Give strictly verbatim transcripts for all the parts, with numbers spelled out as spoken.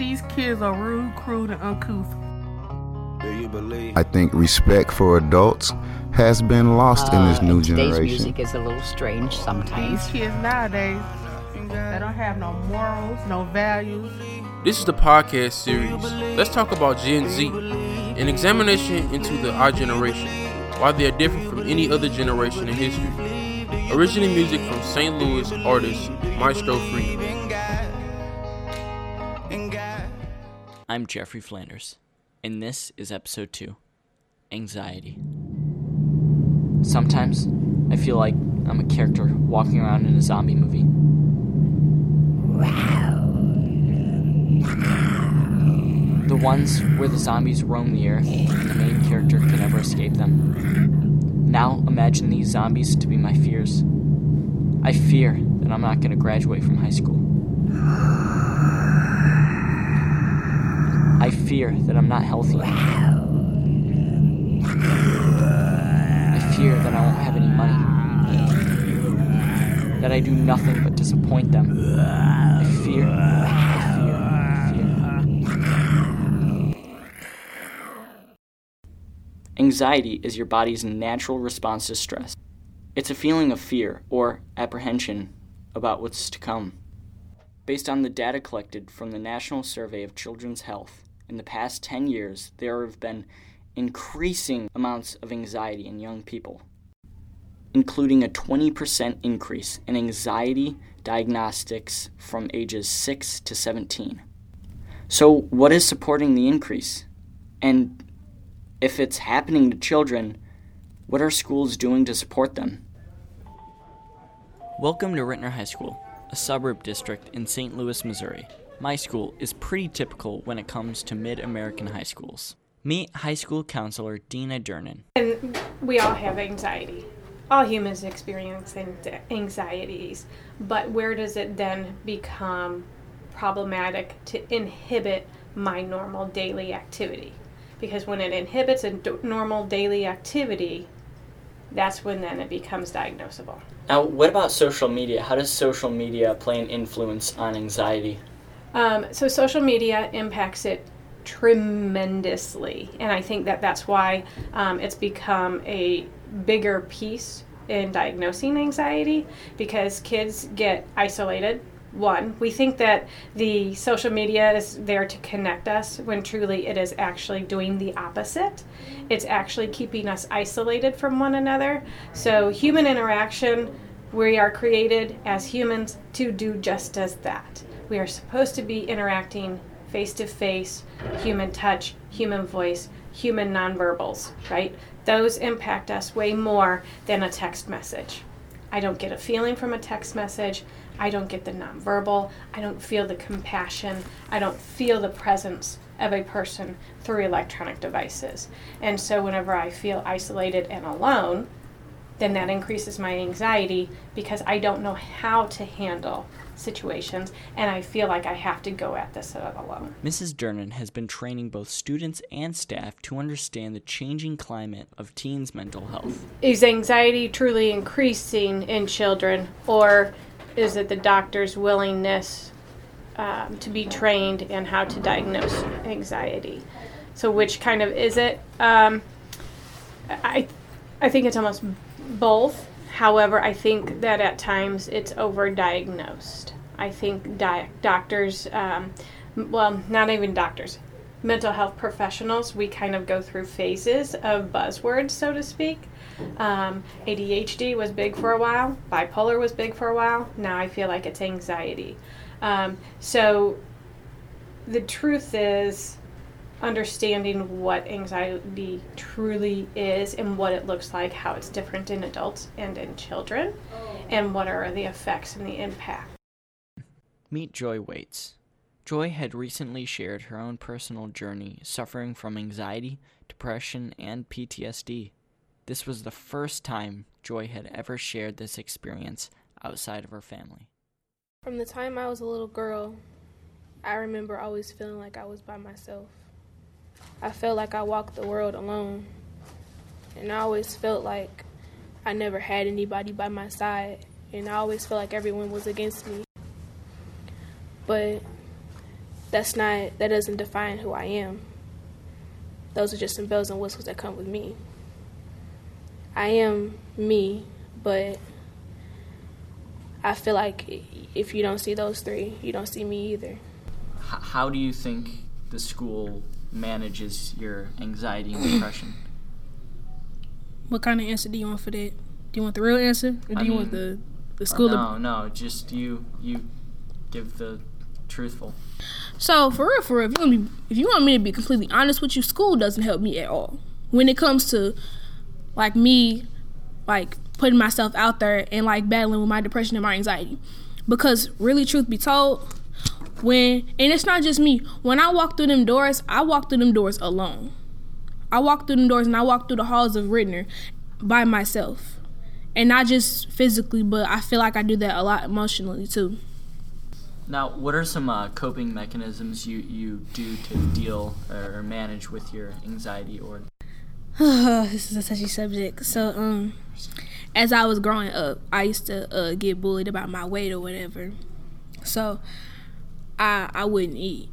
these kids are rude, crude, and uncouth. I think respect for adults has been lost uh, in this new and today's generation. Music is a little strange sometimes. These kids nowadays, they don't have no morals, no values. This is the podcast series, Let's Talk About Gen Z, an examination into the our generation, why they are different from any other generation in history. Original music from Saint Louis artist Maestro Free. I'm Jeffrey Flanders, and this is episode two, Anxiety. Sometimes I feel like I'm a character walking around in a zombie movie. The ones where the zombies roam the earth and the main character can never escape them. Now imagine these zombies to be my fears. I fear that I'm not going to graduate from high school. I fear that I'm not healthy. I fear that I won't have any money. That I do nothing but disappoint them. I fear, I fear, I fear. Anxiety is your body's natural response to stress. It's a feeling of fear or apprehension about what's to come. Based on the data collected from the National Survey of Children's Health, in the past ten years, there have been increasing amounts of anxiety in young people, including a twenty percent increase in anxiety diagnostics from ages six to seventeen. So what is supporting the increase? And if it's happening to children, what are schools doing to support them? Welcome to Rittner High School, a suburb district in Saint Louis, Missouri. My school is pretty typical when it comes to mid-American high schools. Meet high school counselor Dina Durnan. And we all have anxiety. All humans experience anxieties. But where does it then become problematic to inhibit my normal daily activity? Because when it inhibits a d- normal daily activity, that's when then it becomes diagnosable. Now, what about social media? How does social media play an influence on anxiety? Um, so social media impacts it tremendously, and I think that that's why um, it's become a bigger piece in diagnosing anxiety, because kids get isolated. One, we think that the social media is there to connect us when truly it is actually doing the opposite. It's actually keeping us isolated from one another. So human interaction, we are created as humans to do just as that. We are supposed to be interacting face-to-face, human touch, human voice, human nonverbals, right? Those impact us way more than a text message. I don't get a feeling from a text message. I don't get the nonverbal. I don't feel the compassion. I don't feel the presence of a person through electronic devices. And so whenever I feel isolated and alone, then that increases my anxiety because I don't know how to handle situations, and I feel like I have to go at this alone. Missus Durnan has been training both students and staff to understand the changing climate of teens' mental health. Is anxiety truly increasing in children, or is it the doctor's willingness um, to be trained in how to diagnose anxiety? So which kind of is it? Um, I, I think it's almost both. However, I think that at times it's overdiagnosed. I think di- doctors, um, well, not even doctors, mental health professionals, we kind of go through phases of buzzwords, so to speak. Um, A D H D was big for a while. Bipolar was big for a while. Now I feel like it's anxiety. Um, so the truth is, understanding what anxiety truly is and what it looks like, how it's different in adults and in children, and what are the effects and the impact. Meet Joy Waits. Joy had recently shared her own personal journey suffering from anxiety, depression, and P T S D. This was the first time Joy had ever shared this experience outside of her family. From the time I was a little girl, I remember always feeling like I was by myself. I felt like I walked the world alone, and I always felt like I never had anybody by my side, and I always felt like everyone was against me. But that's not, that doesn't define who I am. Those are just some bells and whistles that come with me. I am me, but I feel like if you don't see those three, you don't see me either. How do you think the school manages your anxiety and depression? What kind of answer do you want for that? Do you want the real answer, or do I you mean, want the the school? No, no, just you. You give the truthful. So for real, for real, if you, want me, if you want me to be completely honest with you, school doesn't help me at all when it comes to like me, like putting myself out there and like battling with my depression and my anxiety. Because really, truth be told, when and it's not just me. When I walk through them doors, I walk through them doors alone. I walk through them doors and I walk through the halls of Rittner by myself. And not just physically, but I feel like I do that a lot emotionally too. Now, what are some uh, coping mechanisms you, you do to deal or manage with your anxiety? Or this is a touchy subject. So, um, as I was growing up, I used to uh, get bullied about my weight or whatever. So, I I wouldn't eat.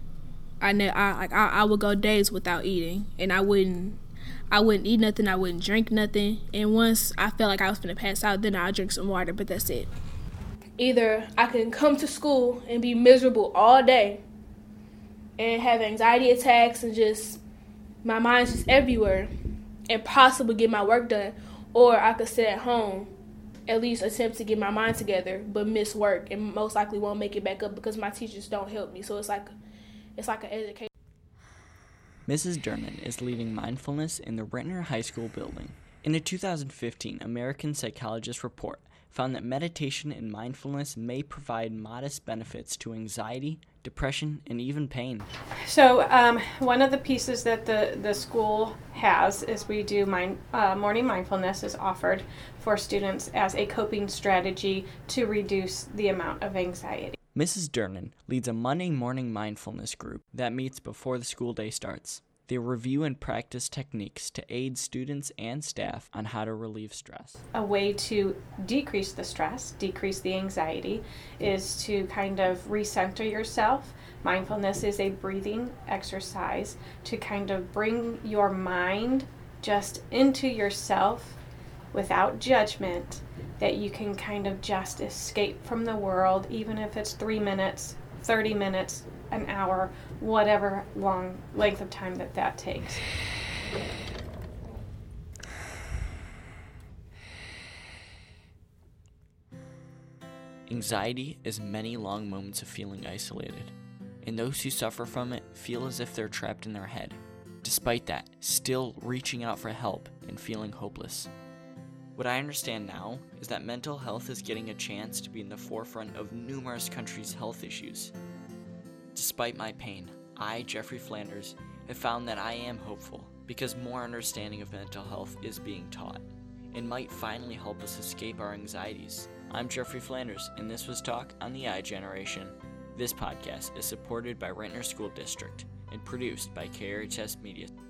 I ne- I like I, I would go days without eating, and I wouldn't. I wouldn't eat nothing, I wouldn't drink nothing, and once I felt like I was gonna pass out, then I'd drink some water, but that's it. Either I can come to school and be miserable all day and have anxiety attacks and just, my mind's just everywhere and possibly get my work done, or I could sit at home, at least attempt to get my mind together, but miss work and most likely won't make it back up because my teachers don't help me, so it's like, it's like an education. Missus Durnan is leading mindfulness in the Rittner High School building. In a two thousand fifteen American Psychologist report found that meditation and mindfulness may provide modest benefits to anxiety, depression, and even pain. So um, one of the pieces that the, the school has is we do mind, uh, morning mindfulness is offered for students as a coping strategy to reduce the amount of anxiety. Missus Durnan leads a Monday morning mindfulness group that meets before the school day starts. They review and practice techniques to aid students and staff on how to relieve stress. A way to decrease the stress, decrease the anxiety, is to kind of recenter yourself. Mindfulness is a breathing exercise to kind of bring your mind just into yourself without judgment, that you can kind of just escape from the world, even if it's three minutes, thirty minutes, an hour, whatever long length of time that that takes. Anxiety is many long moments of feeling isolated, and those who suffer from it feel as if they're trapped in their head. Despite that, still reaching out for help and feeling hopeless. What I understand now is that mental health is getting a chance to be in the forefront of numerous countries' health issues. Despite my pain, I, Jeffrey Flanders, have found that I am hopeful because more understanding of mental health is being taught and might finally help us escape our anxieties. I'm Jeffrey Flanders, and this was Talk on the iGeneration. This podcast is supported by Rittner School District and produced by K R H S Media.